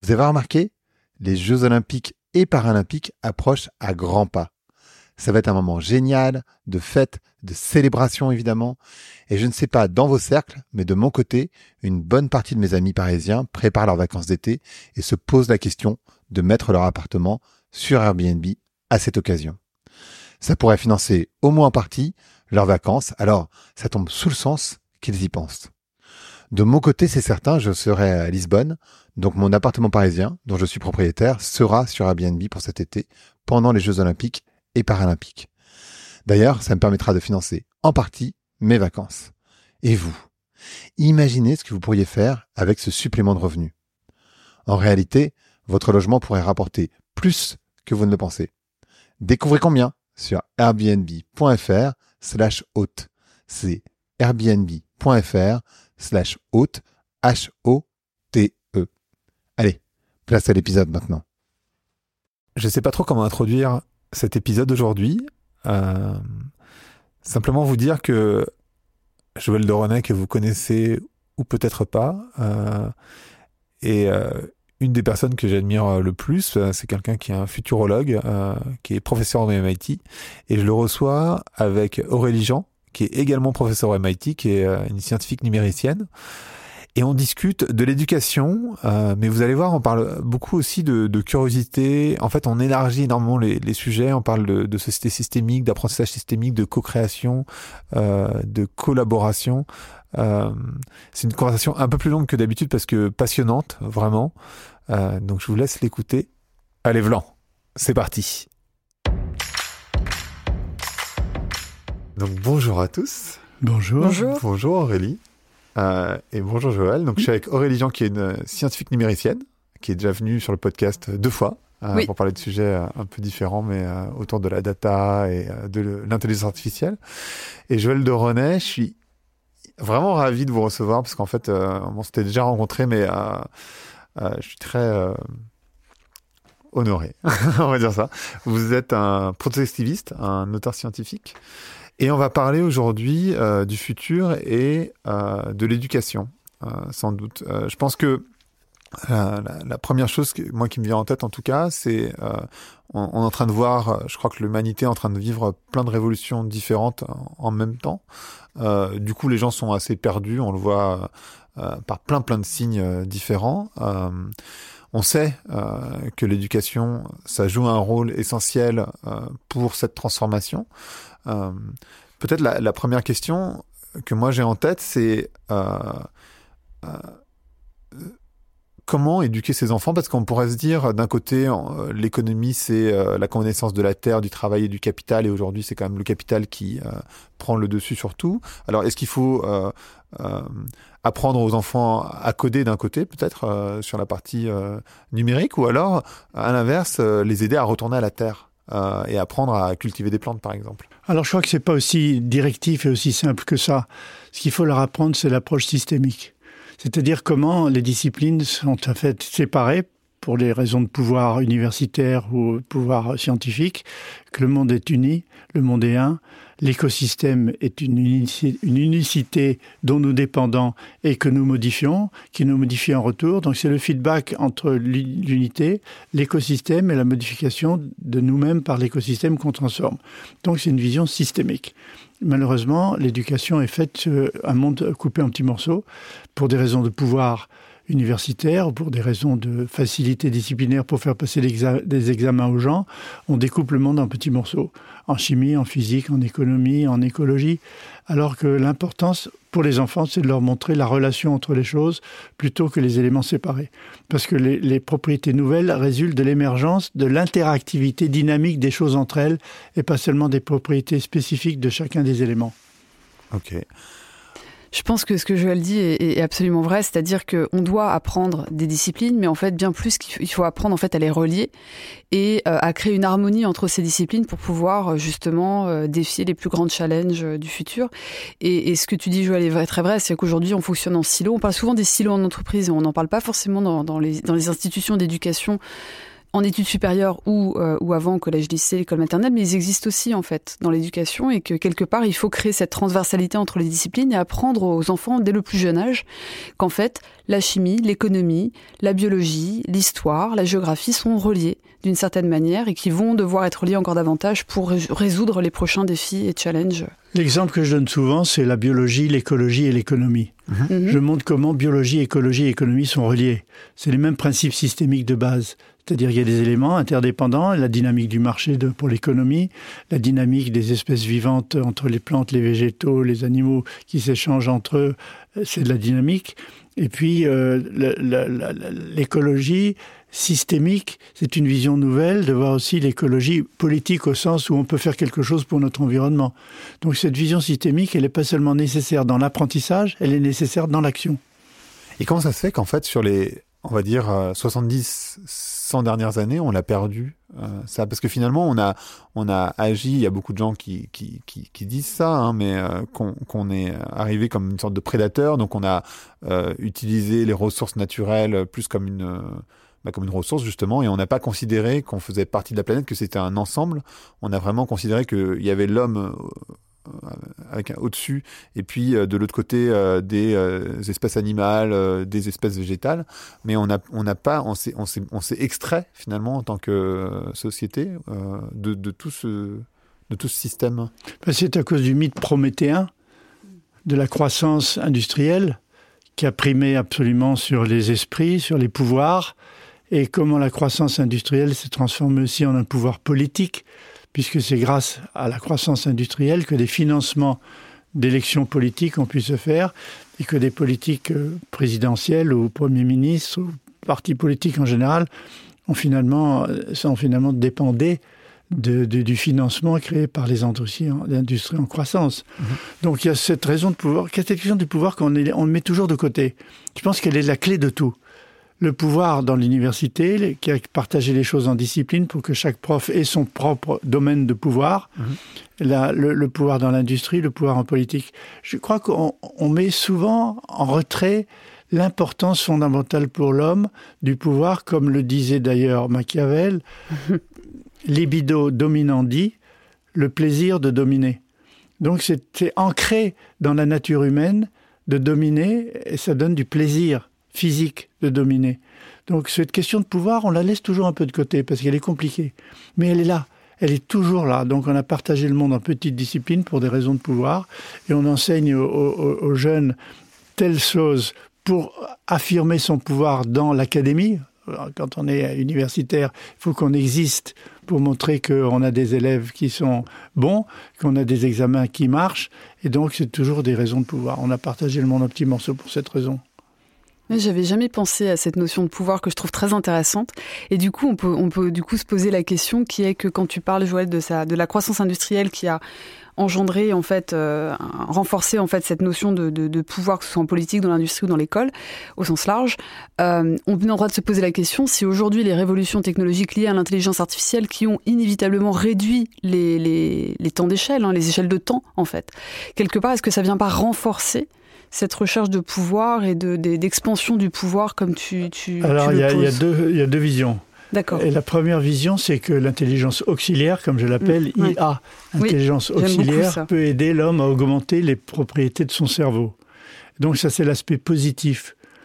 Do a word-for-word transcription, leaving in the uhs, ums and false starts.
Vous avez remarqué, les Jeux Olympiques et Paralympiques approchent à grands pas. Ça va être un moment génial, de fête, de célébration évidemment. Et je ne sais pas dans vos cercles, mais de mon côté, une bonne partie de mes amis parisiens préparent leurs vacances d'été et se posent la question de mettre leur appartement sur Airbnb à cette occasion. Ça pourrait financer au moins en partie leurs vacances, alors ça tombe sous le sens qu'ils y pensent. De mon côté, c'est certain, je serai à Lisbonne, donc mon appartement parisien, dont je suis propriétaire, sera sur Airbnb pour cet été, pendant les Jeux Olympiques et Paralympiques. D'ailleurs, ça me permettra de financer en partie mes vacances. Et vous, imaginez ce que vous pourriez faire avec ce supplément de revenus. En réalité, votre logement pourrait rapporter plus que vous ne le pensez. Découvrez combien sur airbnb.fr slash hôte. C'est airbnb.fr slash hôte, H O T E. Allez, place à l'épisode maintenant. Je ne sais pas trop comment introduire cet épisode d'aujourd'hui. Euh, simplement vous dire que Joël de René, que vous connaissez ou peut-être pas, euh, est euh, une des personnes que j'admire le plus. C'est quelqu'un qui est un futurologue, euh, qui est professeur au M I T, et je le reçois avec Aurélie Jean, qui est également professeur au M I T, qui est euh, une scientifique numéricienne. Et on discute de l'éducation, euh, mais vous allez voir, on parle beaucoup aussi de, de curiosité. En fait, on élargit énormément les, les sujets. On parle de, de société systémique, d'apprentissage systémique, de co-création, euh, de collaboration. Euh, c'est une conversation un peu plus longue que d'habitude parce que passionnante, vraiment. Euh, donc, je vous laisse l'écouter. Allez, Vlan, c'est parti. Donc, bonjour à tous. Bonjour. Bonjour. Bonjour Aurélie. Euh, et bonjour Joël. Donc, je suis avec Aurélie Jean, qui est une scientifique numéricienne, qui est déjà venue sur le podcast deux fois euh, oui. pour parler de sujets euh, un peu différents, mais euh, autour de la data et euh, de l'intelligence artificielle. Et Joël de René, je suis vraiment ravi de vous recevoir parce qu'en fait, euh, on s'était déjà rencontrés, mais euh, euh, je suis très euh, honoré, on va dire ça. Vous êtes un prospectiviste, un auteur scientifique. Et on va parler aujourd'hui euh, du futur et euh, de l'éducation, euh, sans doute. Euh, je pense que euh, la, la première chose, que, moi qui me vient en tête en tout cas, c'est euh, on, on est en train de voir, je crois que l'humanité est en train de vivre plein de révolutions différentes en, en même temps. Euh, du coup, les gens sont assez perdus, on le voit euh, par plein plein de signes euh, différents. Euh, on sait euh, que l'éducation, ça joue un rôle essentiel euh, pour cette transformation. Euh, peut-être la, la première question que moi j'ai en tête, c'est euh, euh, comment éduquer ses enfants, parce qu'on pourrait se dire d'un côté euh, l'économie c'est euh, la connaissance de la terre, du travail et du capital, et aujourd'hui c'est quand même le capital qui euh, prend le dessus sur tout. Alors est-ce qu'il faut euh, euh, apprendre aux enfants à coder d'un côté peut-être euh, sur la partie euh, numérique, ou alors à l'inverse euh, les aider à retourner à la terre Euh, et apprendre à cultiver des plantes, par exemple? Alors, je crois que c'est pas aussi directif et aussi simple que ça. Ce qu'il faut leur apprendre, c'est l'approche systémique. C'est-à-dire comment les disciplines sont en fait séparées pour des raisons de pouvoir universitaire ou de pouvoir scientifique, que le monde est uni, le monde est un, l'écosystème est une unicité, une unicité dont nous dépendons et que nous modifions, qui nous modifie en retour. Donc c'est le feedback entre l'unité, l'écosystème et la modification de nous-mêmes par l'écosystème qu'on transforme. Donc c'est une vision systémique. Malheureusement, l'éducation est faite un monde coupé en petits morceaux pour des raisons de pouvoir universitaires ou pour des raisons de facilité disciplinaire pour faire passer l'exa- des examens aux gens. On découpe le monde en petits morceaux, en chimie, en physique, en économie, en écologie, alors que l'importance pour les enfants, c'est de leur montrer la relation entre les choses plutôt que les éléments séparés. Parce que les, les propriétés nouvelles résultent de l'émergence de l'interactivité dynamique des choses entre elles et pas seulement des propriétés spécifiques de chacun des éléments. Ok. Je pense que ce que Joël dit est, est absolument vrai, c'est-à-dire qu'on doit apprendre des disciplines, mais en fait, bien plus qu'il faut apprendre en fait à les relier et euh, à créer une harmonie entre ces disciplines pour pouvoir justement euh, défier les plus grands challenges euh, du futur. Et, et ce que tu dis, Joël, est vrai, très vrai, c'est qu'aujourd'hui, on fonctionne en silos. On parle souvent des silos en entreprise et on n'en parle pas forcément dans, dans, les, dans les institutions d'éducation en études supérieures ou, euh, ou avant, collège, lycée, école maternelle, mais ils existent aussi en fait dans l'éducation et que quelque part il faut créer cette transversalité entre les disciplines et apprendre aux enfants dès le plus jeune âge qu'en fait la chimie, l'économie, la biologie, l'histoire, la géographie sont reliés d'une certaine manière et qui vont devoir être liés encore davantage pour résoudre les prochains défis et challenges. L'exemple que je donne souvent, c'est la biologie, l'écologie et l'économie. Mmh. Je montre comment biologie, écologie et économie sont reliés. C'est les mêmes principes systémiques de base. C'est-à-dire qu'il y a des éléments interdépendants, la dynamique du marché de, pour l'économie, la dynamique des espèces vivantes entre les plantes, les végétaux, les animaux qui s'échangent entre eux, c'est de la dynamique. Et puis euh, la, la, la, l'écologie systémique, c'est une vision nouvelle de voir aussi l'écologie politique au sens où on peut faire quelque chose pour notre environnement. Donc cette vision systémique, elle n'est pas seulement nécessaire dans l'apprentissage, elle est nécessaire dans l'action. Et comment ça se fait qu'en fait, sur les, on va dire, soixante-dix, cent dernières années, on l'a perdu, euh, ça? Parce que finalement, on a, on a agi, il y a beaucoup de gens qui, qui, qui, qui disent ça, hein, mais euh, qu'on, qu'on est arrivé comme une sorte de prédateur, donc on a euh, utilisé les ressources naturelles plus comme une... Euh, Bah, comme une ressource justement, et on n'a pas considéré qu'on faisait partie de la planète, que c'était un ensemble. On a vraiment considéré qu'il y avait l'homme euh, avec un au-dessus, et puis euh, de l'autre côté euh, des euh, espèces animales, euh, des espèces végétales. Mais on a, on n'a pas, on s'est, on s'est, on s'est extrait finalement en tant que euh, société euh, de, de tout ce, de tout ce système. C'est à cause du mythe prométhéen, de la croissance industrielle qui a primé absolument sur les esprits, sur les pouvoirs. Et comment la croissance industrielle s'est transformée aussi en un pouvoir politique, puisque c'est grâce à la croissance industrielle que des financements d'élections politiques ont pu se faire, et que des politiques présidentielles ou premiers ministres, ou partis politiques en général, ont finalement, sont finalement dépendés de, de, du financement créé par les industries en, l'industrie en croissance. Mmh. Donc il y a cette raison de pouvoir, cette question du pouvoir qu'on est, on met toujours de côté. Je pense qu'elle est la clé de tout. Le pouvoir dans l'université, qui a partagé les choses en discipline pour que chaque prof ait son propre domaine de pouvoir. Mmh. La, le, le pouvoir dans l'industrie, le pouvoir en politique. Je crois qu'on on met souvent en retrait l'importance fondamentale pour l'homme du pouvoir, comme le disait d'ailleurs Machiavel, mmh. Libido dominandi, le plaisir de dominer. Donc c'est, c'est ancré dans la nature humaine de dominer, et ça donne du plaisir physique de dominer. Donc cette question de pouvoir, on la laisse toujours un peu de côté parce qu'elle est compliquée. Mais elle est là, elle est toujours là. Donc on a partagé le monde en petites disciplines pour des raisons de pouvoir et on enseigne aux, aux, aux jeunes telle chose pour affirmer son pouvoir dans l'académie. Quand on est universitaire, il faut qu'on existe pour montrer qu'on a des élèves qui sont bons, qu'on a des examens qui marchent. Et donc c'est toujours des raisons de pouvoir. On a partagé le monde en petits morceaux pour cette raison. J'avais jamais pensé à cette notion de pouvoir que je trouve très intéressante. Et du coup, on peut, on peut du coup se poser la question qui est que quand tu parles, Joël, de, sa, de la croissance industrielle qui a engendré, en fait, euh, renforcé en fait, cette notion de, de, de pouvoir, que ce soit en politique, dans l'industrie ou dans l'école, au sens large, euh, on a le droit de se poser la question si aujourd'hui les révolutions technologiques liées à l'intelligence artificielle qui ont inévitablement réduit les, les, les temps d'échelle, hein, les échelles de temps, en fait, quelque part, est-ce que ça vient pas renforcer cette recherche de pouvoir et de, de, d'expansion du pouvoir comme tu, tu, Alors, tu le y a, poses. Il y a deux, il y a deux visions. D'accord. Et la première vision, c'est que l'intelligence auxiliaire, comme je l'appelle, mmh, ouais. I A, intelligence oui, auxiliaire, peut aider l'homme à augmenter les propriétés de son cerveau. Donc ça, c'est l'aspect positif.